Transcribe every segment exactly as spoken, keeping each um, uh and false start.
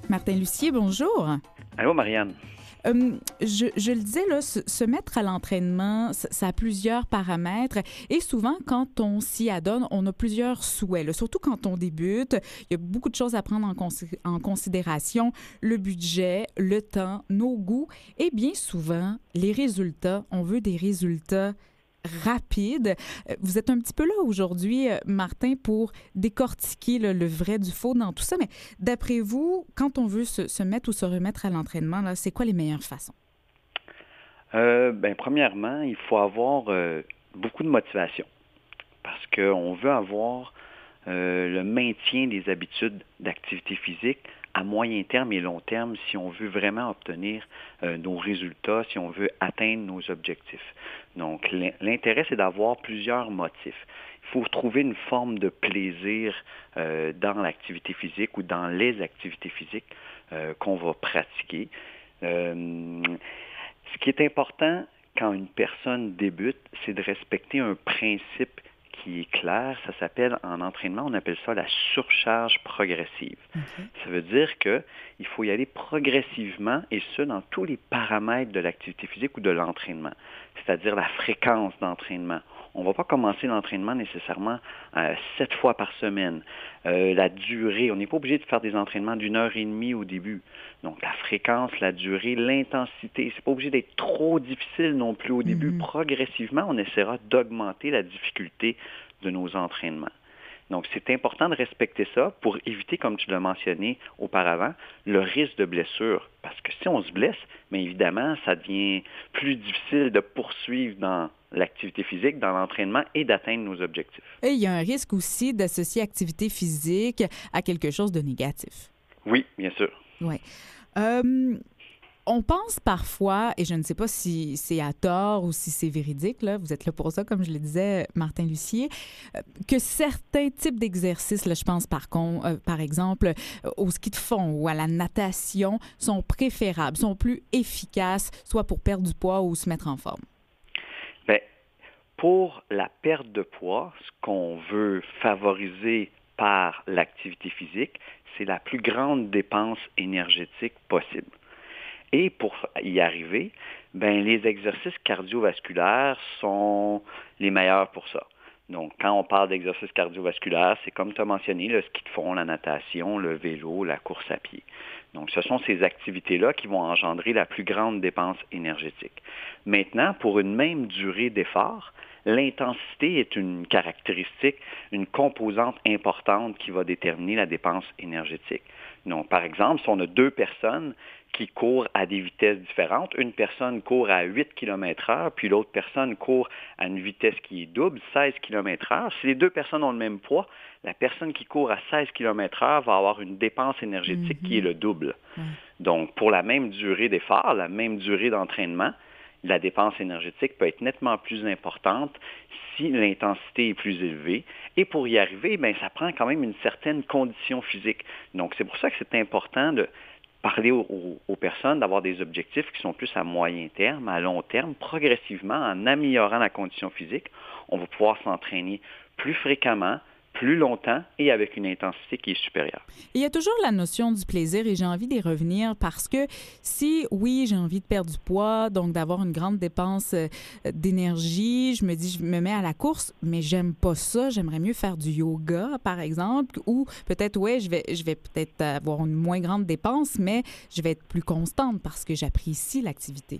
Martin Lucier, bonjour. Allô, Marianne. Euh, je, je le disais, là, se, se mettre à l'entraînement, ça, ça a plusieurs paramètres et souvent, quand on s'y adonne, on a plusieurs souhaits. Là, surtout quand on débute, il y a beaucoup de choses à prendre en, consi- en considération. Le budget, le temps, nos goûts et bien souvent, les résultats. On veut des résultats rapide. Vous êtes un petit peu là aujourd'hui, Martin, pour décortiquer là, le vrai du faux dans tout ça. Mais d'après vous, quand on veut se, se mettre ou se remettre à l'entraînement, là, c'est quoi les meilleures façons? Euh, ben, premièrement, il faut avoir euh, beaucoup de motivation parce qu'on veut avoir euh, le maintien des habitudes d'activité physique à moyen terme et long terme si on veut vraiment obtenir euh, nos résultats, si on veut atteindre nos objectifs. Donc, l'intérêt, c'est d'avoir plusieurs motifs. Il faut trouver une forme de plaisir euh, dans l'activité physique ou dans les activités physiques euh, qu'on va pratiquer. Euh, ce qui est important quand une personne débute, c'est de respecter un principe qui est clair. Ça s'appelle, en entraînement, on appelle ça la surcharge progressive. Okay. Ça veut dire qu'il faut y aller progressivement, et ce, dans tous les paramètres de l'activité physique ou de l'entraînement, c'est-à-dire la fréquence d'entraînement. On ne va pas commencer l'entraînement nécessairement euh, sept fois par semaine. Euh, la durée, on n'est pas obligé de faire des entraînements d'une heure et demie au début. Donc, la fréquence, la durée, l'intensité, c'est pas obligé d'être trop difficile non plus au début. Mm-hmm. Progressivement, on essaiera d'augmenter la difficulté de nos entraînements. Donc, c'est important de respecter ça pour éviter, comme tu l'as mentionné auparavant, le risque de blessure. Parce que si on se blesse, bien évidemment, ça devient plus difficile de poursuivre dans l'activité physique, dans l'entraînement et d'atteindre nos objectifs. Et il y a un risque aussi d'associer activité physique à quelque chose de négatif. Oui, bien sûr. Oui. Euh, on pense parfois, et je ne sais pas si c'est à tort ou si c'est véridique, là, vous êtes là pour ça, comme je le disais, Martin Lucier, que certains types d'exercices, là, je pense par, con, euh, par exemple au ski de fond ou à la natation, sont préférables, sont plus efficaces, soit pour perdre du poids ou se mettre en forme. Bien, pour la perte de poids, ce qu'on veut favoriser par l'activité physique, c'est la plus grande dépense énergétique possible. Et pour y arriver, ben, les exercices cardiovasculaires sont les meilleurs pour ça. Donc, quand on parle d'exercices cardiovasculaires, c'est comme tu as mentionné, le ski de fond, la natation, le vélo, la course à pied. Donc, ce sont ces activités-là qui vont engendrer la plus grande dépense énergétique. Maintenant, pour une même durée d'effort, l'intensité est une caractéristique, une composante importante qui va déterminer la dépense énergétique. Donc, par exemple, si on a deux personnes qui courent à des vitesses différentes, une personne court à huit kilomètres heure, puis l'autre personne court à une vitesse qui est double, seize kilomètres heure. Si les deux personnes ont le même poids, la personne qui court à seize kilomètres heure va avoir une dépense énergétique mm-hmm. qui est le double. Mm. Donc, pour la même durée d'effort, la même durée d'entraînement, la dépense énergétique peut être nettement plus importante si l'intensité est plus élevée. Et pour y arriver, bien, ça prend quand même une certaine condition physique. Donc, c'est pour ça que c'est important de parler aux, aux, aux personnes, d'avoir des objectifs qui sont plus à moyen terme, à long terme. Progressivement, en améliorant la condition physique, on va pouvoir s'entraîner plus fréquemment, plus longtemps et avec une intensité qui est supérieure. Il y a toujours la notion du plaisir et j'ai envie d'y revenir parce que si, oui, j'ai envie de perdre du poids, donc d'avoir une grande dépense d'énergie, je me dis, je me mets à la course, mais j'aime pas ça, j'aimerais mieux faire du yoga, par exemple, ou peut-être, oui, je vais, je vais peut-être avoir une moins grande dépense, mais je vais être plus constante parce que j'apprécie l'activité.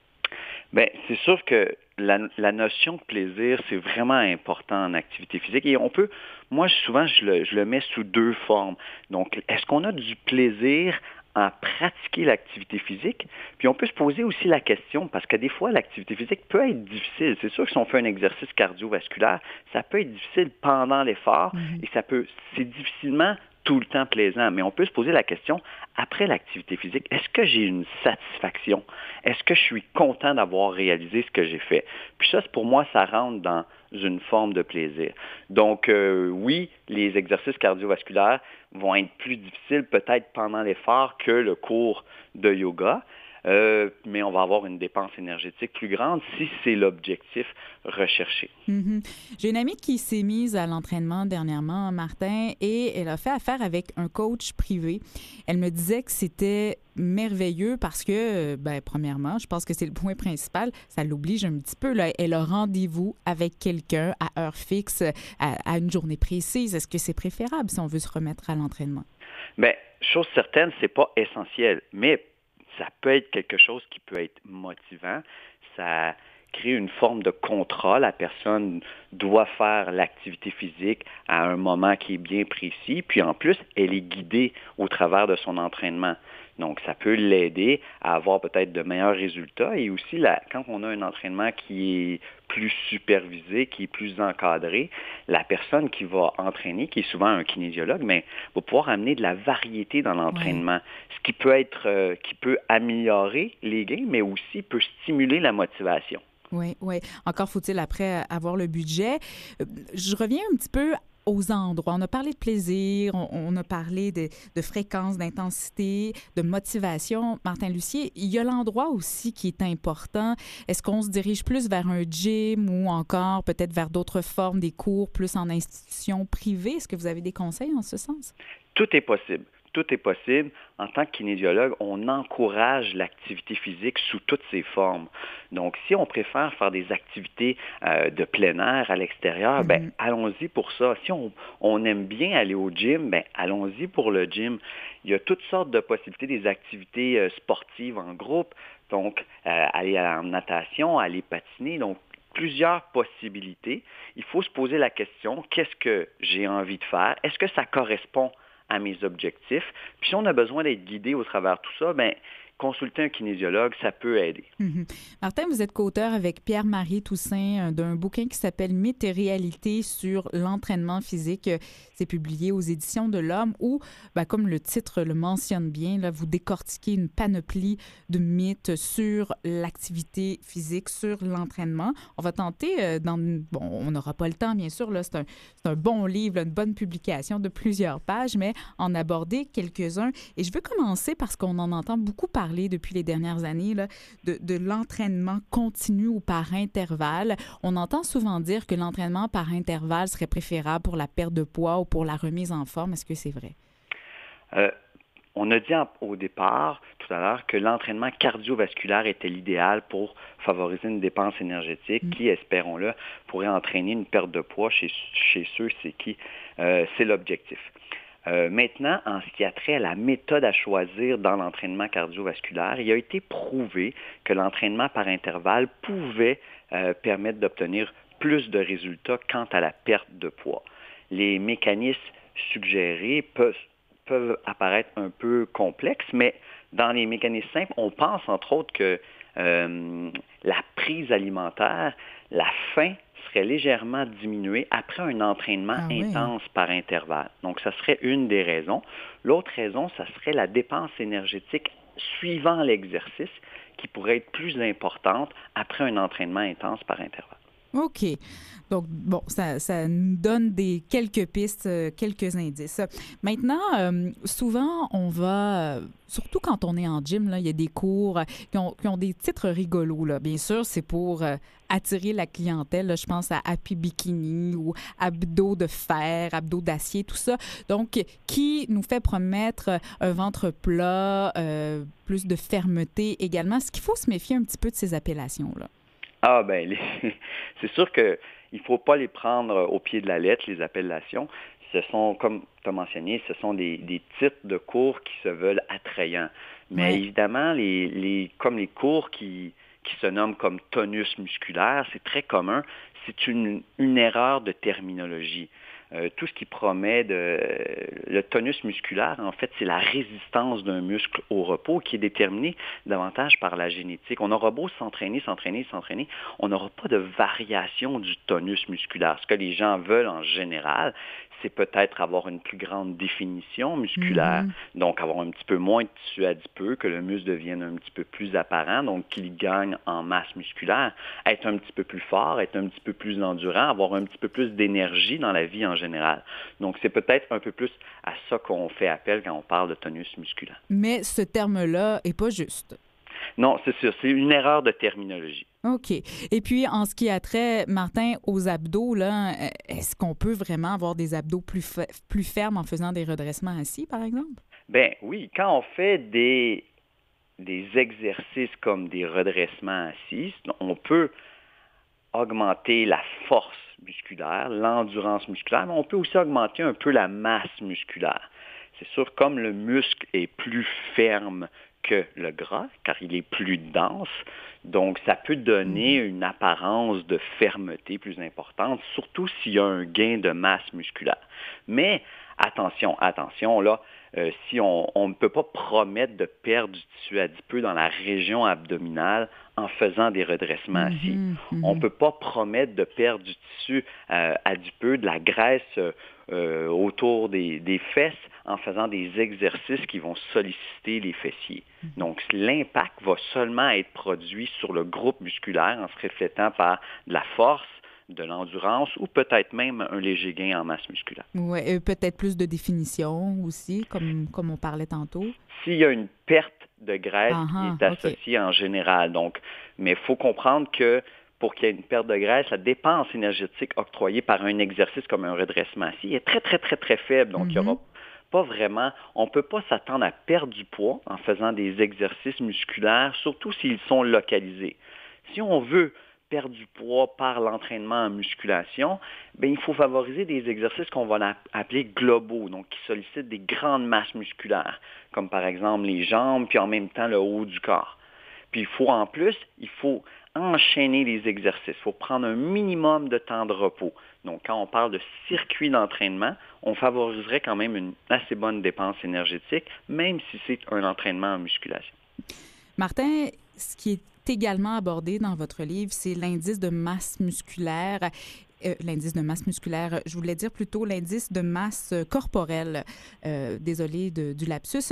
Bien, c'est sûr que la, la notion de plaisir, c'est vraiment important en activité physique. Et on peut, moi, souvent, je le, je le mets sous deux formes. Donc, est-ce qu'on a du plaisir à pratiquer l'activité physique? Puis on peut se poser aussi la question, parce que des fois, l'activité physique peut être difficile. C'est sûr que si on fait un exercice cardiovasculaire, ça peut être difficile pendant l'effort mm-hmm. et ça peut, c'est difficilement tout le temps plaisant. Mais on peut se poser la question, après l'activité physique, est-ce que j'ai une satisfaction? Est-ce que je suis content d'avoir réalisé ce que j'ai fait? Puis ça, pour moi, ça rentre dans une forme de plaisir. Donc, euh, oui, les exercices cardiovasculaires vont être plus difficiles peut-être pendant l'effort que le cours de yoga. euh, mais on va avoir une dépense énergétique plus grande si c'est l'objectif recherché. Mm-hmm. J'ai une amie qui s'est mise à l'entraînement dernièrement, Martin, et elle a fait affaire avec un coach privé. Elle me disait que c'était merveilleux parce que, ben, premièrement, je pense que c'est le point principal, ça l'oblige un petit peu. Là, elle a rendez-vous avec quelqu'un à heure fixe, à, à une journée précise. Est-ce que c'est préférable si on veut se remettre à l'entraînement? Bien, chose certaine, c'est pas essentiel, mais ça peut être quelque chose qui peut être motivant. Ça crée une forme de contrat. La personne doit faire l'activité physique à un moment qui est bien précis. Puis en plus, elle est guidée au travers de son entraînement. Donc, ça peut l'aider à avoir peut-être de meilleurs résultats. Et aussi, là, quand on a un entraînement qui est plus supervisé, qui est plus encadré, la personne qui va entraîner, qui est souvent un kinésiologue, mais va pouvoir amener de la variété dans l'entraînement, ouais. Ce qui peut être, euh, qui peut améliorer les gains, mais aussi peut stimuler la motivation. Oui, oui. Encore faut-il après avoir le budget. Je reviens un petit peu aux endroits. On a parlé de plaisir, on, on a parlé de, de fréquence, d'intensité, de motivation. Martin Lucier, il y a l'endroit aussi qui est important. Est-ce qu'on se dirige plus vers un gym ou encore peut-être vers d'autres formes, des cours plus en institution privée? Est-ce que vous avez des conseils en ce sens? Tout est possible. Tout est possible. En tant que kinésiologue, on encourage l'activité physique sous toutes ses formes. Donc, si on préfère faire des activités euh, de plein air à l'extérieur, mm-hmm. ben allons-y pour ça. Si on, on aime bien aller au gym, ben allons-y pour le gym. Il y a toutes sortes de possibilités, des activités euh, sportives en groupe, donc euh, aller en natation, aller patiner, donc plusieurs possibilités. Il faut se poser la question, qu'est-ce que j'ai envie de faire? Est-ce que ça correspond à mes objectifs? Puis si on a besoin d'être guidé au travers de tout ça, bien, consulter un kinésiologue, ça peut aider. Mm-hmm. Martin, vous êtes co-auteur avec Pierre-Marie Toussaint d'un bouquin qui s'appelle « Mythes et réalités sur l'entraînement physique ». C'est publié aux Éditions de l'Homme où, ben, comme le titre le mentionne bien, là, vous décortiquez une panoplie de mythes sur l'activité physique, sur l'entraînement. On va tenter, euh, dans, bon, on n'aura pas le temps, bien sûr, là, c'est un, c'est un bon livre, là, une bonne publication de plusieurs pages, mais en aborder quelques-uns. Et je veux commencer parce qu'on en entend beaucoup parler depuis les dernières années là, de, de l'entraînement continu ou par intervalle. On entend souvent dire que l'entraînement par intervalle serait préférable pour la perte de poids ou pour la remise en forme. Est-ce que c'est vrai? Euh, on a dit en, au départ, tout à l'heure, que l'entraînement cardiovasculaire était l'idéal pour favoriser une dépense énergétique mmh. qui, espérons-le, pourrait entraîner une perte de poids chez, chez ceux c'est qui euh, c'est l'objectif. Euh, maintenant, en ce qui a trait à la méthode à choisir dans l'entraînement cardiovasculaire, il a été prouvé que l'entraînement par intervalle pouvait euh, permettre d'obtenir plus de résultats quant à la perte de poids. Les mécanismes suggérés peuvent, peuvent apparaître un peu complexes, mais dans les mécanismes simples, on pense entre autres que euh, la prise alimentaire, la faim, serait légèrement diminuée après un entraînement ah, intense oui. par intervalle. Donc, ça serait une des raisons. L'autre raison, ça serait la dépense énergétique suivant l'exercice qui pourrait être plus importante après un entraînement intense par intervalle. OK. Donc, bon, ça, ça nous donne des quelques pistes, euh, quelques indices. Maintenant, euh, souvent, on va, euh, surtout quand on est en gym, là, il y a des cours qui ont, qui ont des titres rigolos. Là. Bien sûr, c'est pour euh, attirer la clientèle. Là. Je pense à Happy Bikini ou abdos de fer, abdos d'acier, tout ça. Donc, qui nous fait promettre un ventre plat, euh, plus de fermeté également. Est-ce qu'il faut se méfier un petit peu de ces appellations-là? Ah, ben, les... c'est sûr qu'il ne faut pas les prendre au pied de la lettre, les appellations. Ce sont, comme tu as mentionné, ce sont des, des titres de cours qui se veulent attrayants. Mais oui. évidemment, les, les, comme les cours qui, qui se nomment comme tonus musculaire, c'est très commun. C'est une, une erreur de terminologie. Euh, tout ce qui promet de le tonus musculaire, en fait, c'est la résistance d'un muscle au repos qui est déterminée davantage par la génétique. On aura beau s'entraîner, s'entraîner, s'entraîner, on n'aura pas de variation du tonus musculaire. Ce que les gens veulent en général, c'est peut-être avoir une plus grande définition musculaire, mm-hmm. donc avoir un petit peu moins de tissu adipeux, que le muscle devienne un petit peu plus apparent, donc qu'il gagne en masse musculaire, être un petit peu plus fort, être un petit peu plus endurant, avoir un petit peu plus d'énergie dans la vie en général. Donc, c'est peut-être un peu plus à ça qu'on fait appel quand on parle de tonus musculaire. Mais ce terme-là n'est pas juste. Non, c'est sûr, c'est une erreur de terminologie. OK. Et puis, en ce qui a trait, Martin, aux abdos, là, euh, est-ce qu'on peut vraiment avoir des abdos plus, fe- plus fermes en faisant des redressements assis, par exemple? Ben oui, quand on fait des, des exercices comme des redressements assis, on peut augmenter la force musculaire, l'endurance musculaire, mais on peut aussi augmenter un peu la masse musculaire. C'est sûr, comme le muscle est plus ferme que le gras, car il est plus dense, donc ça peut donner Mhm. une apparence de fermeté plus importante, surtout s'il y a un gain de masse musculaire. Mais attention, attention, là, euh, si on, on ne peut pas promettre de perdre du tissu adipeux dans la région abdominale en faisant des redressements assis. Mhm, On ne mhm. peut pas promettre de perdre du tissu euh, adipeux, de la graisse euh, euh, autour des, des fesses en faisant des exercices qui vont solliciter les fessiers. Donc, l'impact va seulement être produit sur le groupe musculaire en se reflétant par de la force, de l'endurance ou peut-être même un léger gain en masse musculaire. Ouais, et peut-être plus de définition aussi, comme, comme on parlait tantôt. S'il y a une perte de graisse Ah qui ah, est OK. associée en général, donc, mais il faut comprendre que pour qu'il y ait une perte de graisse, la dépense énergétique octroyée par un exercice comme un redressement assis est très, très, très, très faible. Donc, il y aura Mhm. pas vraiment, on ne peut pas s'attendre à perdre du poids en faisant des exercices musculaires, surtout s'ils sont localisés. Si on veut perdre du poids par l'entraînement en musculation, bien, il faut favoriser des exercices qu'on va appeler globaux, donc qui sollicitent des grandes masses musculaires, comme par exemple les jambes, puis en même temps le haut du corps. Puis il faut en plus, il faut enchaîner les exercices. Il faut prendre un minimum de temps de repos. Donc, quand on parle de circuit d'entraînement, on favoriserait quand même une assez bonne dépense énergétique, même si c'est un entraînement en musculation. Martin, ce qui est également abordé dans votre livre, c'est l'indice de masse musculaire. Euh, l'indice de masse musculaire, je voulais dire plutôt l'indice de masse corporelle. Euh, désolée de- du lapsus.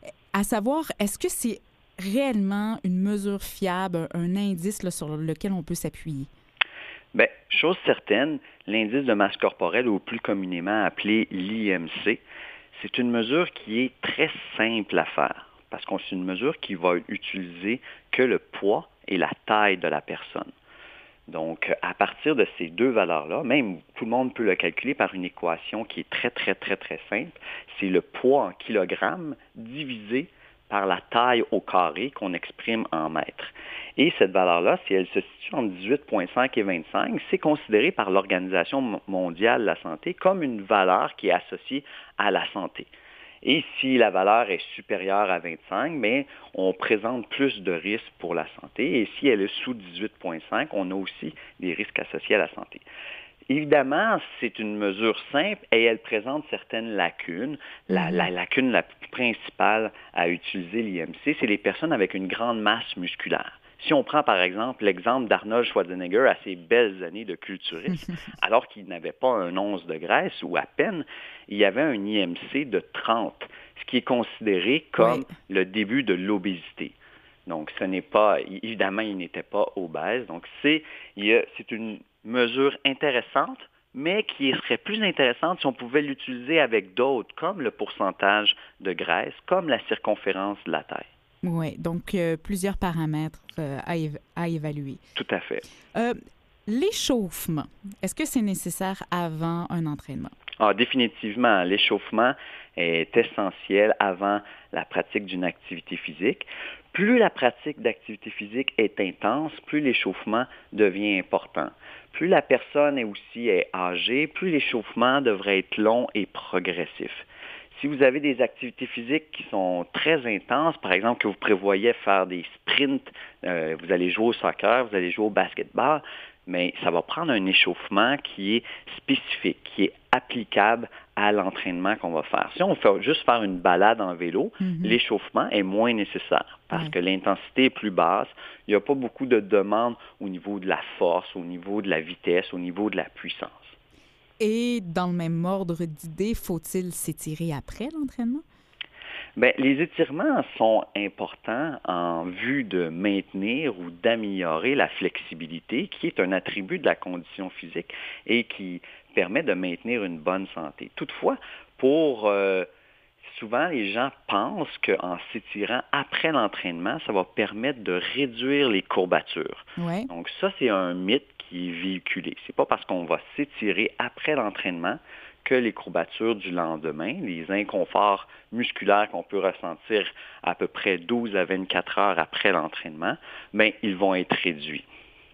À savoir, est-ce que c'est réellement une mesure fiable, un indice là, sur lequel on peut s'appuyer? Bien, chose certaine, l'indice de masse corporelle, ou plus communément appelé l'I M C, c'est une mesure qui est très simple à faire, parce que c'est une mesure qui va utiliser que le poids et la taille de la personne. Donc, à partir de ces deux valeurs-là, même tout le monde peut le calculer par une équation qui est très, très, très, très simple. C'est le poids en kilogrammes divisé par la taille au carré qu'on exprime en mètres. Et cette valeur-là, si elle se situe entre dix-huit virgule cinq et vingt-cinq, c'est considéré par l'Organisation mondiale de la santé comme une valeur qui est associée à la santé. Et si la valeur est supérieure à vingt-cinq, bien, on présente plus de risques pour la santé. Et si elle est sous dix-huit virgule cinq, on a aussi des risques associés à la santé. Évidemment, c'est une mesure simple et elle présente certaines lacunes. La, Mhm. la lacune la plus principale à utiliser l'I M C, c'est les personnes avec une grande masse musculaire. Si on prend par exemple l'exemple d'Arnold Schwarzenegger à ses belles années de culturisme, alors qu'il n'avait pas un once de graisse ou à peine, il y avait un I M C de trente, ce qui est considéré Oui. comme le début de l'obésité. Donc, ce n'est pas, évidemment, il n'était pas obèse. Donc, c'est, il y a, c'est une mesure intéressante, mais qui serait plus intéressante si on pouvait l'utiliser avec d'autres, comme le pourcentage de graisse, comme la circonférence de la taille. Oui, donc euh, plusieurs paramètres euh, à, év- à évaluer. Tout à fait. Euh, l'échauffement, est-ce que c'est nécessaire avant un entraînement? Ah, définitivement, l'échauffement est essentiel avant la pratique d'une activité physique. Plus la pratique d'activité physique est intense, plus l'échauffement devient important. Plus la personne est aussi est âgée, plus l'échauffement devrait être long et progressif. Si vous avez des activités physiques qui sont très intenses, par exemple que vous prévoyez faire des sprints, euh, vous allez jouer au soccer, vous allez jouer au basketball, mais ça va prendre un échauffement qui est spécifique, qui est applicable à l'entraînement qu'on va faire. Si on fait juste faire une balade en vélo, Mhm. l'échauffement est moins nécessaire parce Ouais. que l'intensité est plus basse. Il n'y a pas beaucoup de demandes au niveau de la force, au niveau de la vitesse, au niveau de la puissance. Et dans le même ordre d'idées, faut-il s'étirer après l'entraînement? Bien, les étirements sont importants en vue de maintenir ou d'améliorer la flexibilité, qui est un attribut de la condition physique et qui permet de maintenir une bonne santé. Toutefois, pour euh, souvent, les gens pensent qu'en s'étirant après l'entraînement, ça va permettre de réduire les courbatures. Ouais. Donc ça, c'est un mythe qui est véhiculé. C'est pas parce qu'on va s'étirer après l'entraînement que les courbatures du lendemain, les inconforts musculaires qu'on peut ressentir à peu près douze à vingt-quatre heures après l'entraînement, bien, ils vont être réduits.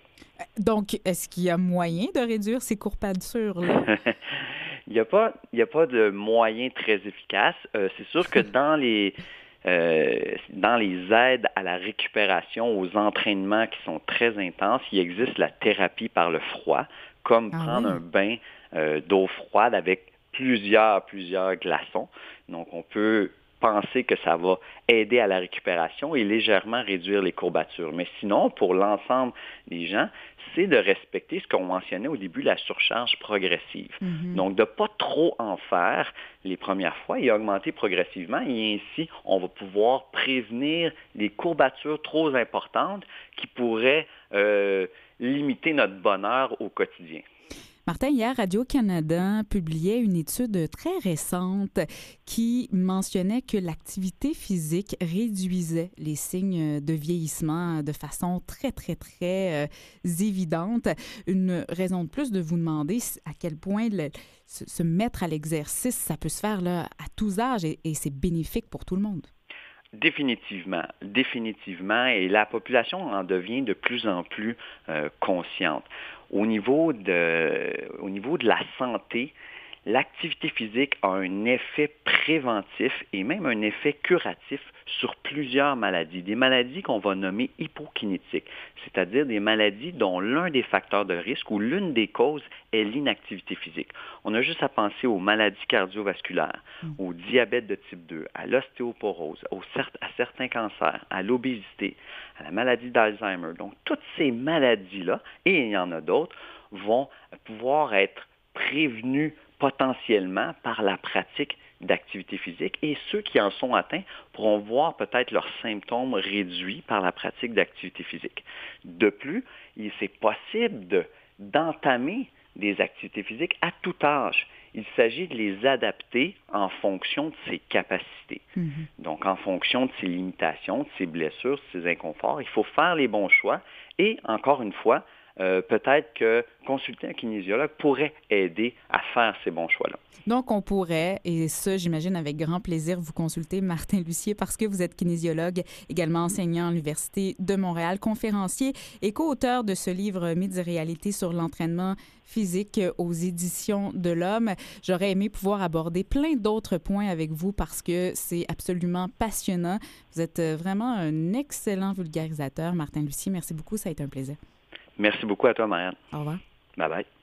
Donc, est-ce qu'il y a moyen de réduire ces courbatures-là? Il n'y a pas, il y a pas de moyen très efficace. Euh, c'est sûr que dans les euh, dans les aides à la récupération, aux entraînements qui sont très intenses, il existe la thérapie par le froid, comme Ah prendre oui? un bain euh, d'eau froide avec plusieurs, plusieurs glaçons. Donc, on peut penser que ça va aider à la récupération et légèrement réduire les courbatures. Mais sinon, pour l'ensemble des gens, c'est de respecter ce qu'on mentionnait au début, la surcharge progressive. Mm-hmm. Donc, de ne pas trop en faire les premières fois et augmenter progressivement. Et ainsi, on va pouvoir prévenir les courbatures trop importantes qui pourraient euh, limiter notre bonheur au quotidien. Martin, hier, Radio-Canada publiait une étude très récente qui mentionnait que l'activité physique réduisait les signes de vieillissement de façon très, très, très euh, évidente. Une raison de plus de vous demander à quel point le, se, se mettre à l'exercice, ça peut se faire là, à tous âges et, et c'est bénéfique pour tout le monde. Définitivement, définitivement, et la population en devient de plus en plus euh, consciente. Au niveau de, au niveau de la santé, l'activité physique a un effet préventif et même un effet curatif sur plusieurs maladies. Des maladies qu'on va nommer hypokinétiques, c'est-à-dire des maladies dont l'un des facteurs de risque ou l'une des causes est l'inactivité physique. On a juste à penser aux maladies cardiovasculaires, mmh. au diabète de type deux, à l'ostéoporose, aux, à certains cancers, à l'obésité, à la maladie d'Alzheimer. Donc, toutes ces maladies-là, et il y en a d'autres, vont pouvoir être prévenues potentiellement par la pratique d'activité physique et ceux qui en sont atteints pourront voir peut-être leurs symptômes réduits par la pratique d'activité physique. De plus, il c'est possible de, d'entamer des activités physiques à tout âge. Il s'agit de les adapter en fonction de ses capacités. Mm-hmm. Donc, en fonction de ses limitations, de ses blessures, de ses inconforts, il faut faire les bons choix et, encore une fois, Euh, peut-être que consulter un kinésiologue pourrait aider à faire ces bons choix-là. Donc, on pourrait, et ça, j'imagine, avec grand plaisir, vous consulter, Martin Lussier, parce que vous êtes kinésiologue, également enseignant à l'Université de Montréal, conférencier et co-auteur de ce livre « Mythes et réalités sur l'entraînement physique » aux éditions de l'Homme. J'aurais aimé pouvoir aborder plein d'autres points avec vous parce que c'est absolument passionnant. Vous êtes vraiment un excellent vulgarisateur, Martin Lussier. Merci beaucoup, ça a été un plaisir. Merci beaucoup à toi, Marianne. Au revoir. Bye bye.